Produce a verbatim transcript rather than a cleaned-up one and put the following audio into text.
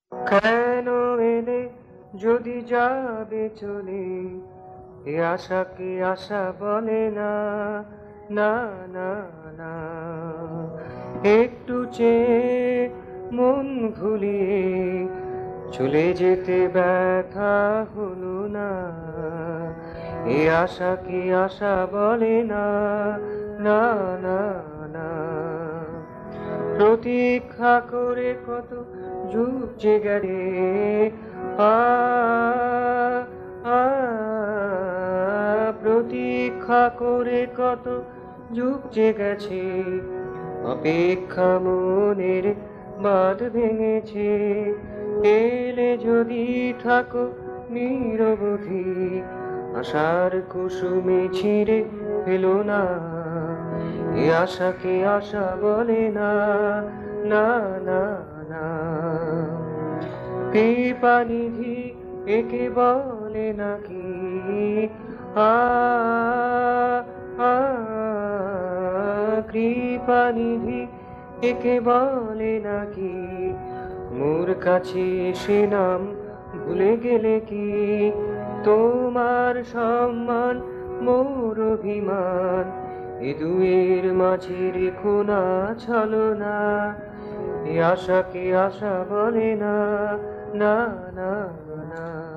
কেন এলে যদি যাবে চলে, এ আশা কি আশা বলে না, না না না। একটু চেয়ে মন ভুলিয়ে চলে যেতে ব্যথা হলো না, এ আশা কি আশা বলে না, না না না। প্রতীক্ষা করে কত যুগ যে গেলে, আ আ প্রতীক্ষা করে কত যুগ যে গেছে, অপেক্ষা মনের বাঁধ ভেঙেছে। এলে যদি থাকো নিরবধি, আশার কুসুমে ছিঁড়ে ফেলো না, এ আশাকে আশা বলে না, না না না। কৃপানিধি একে বলে নাকি, আ আ কৃপানিধি একে বলে নাকি, মোর কাছে এসে নাম ভুলে গেলে কি, তোমার সম্মান মোর অভিমান, এ দুয়ের মাঝে রেখো না ছলনা, এ আশাকে আশা বলে না, না না না।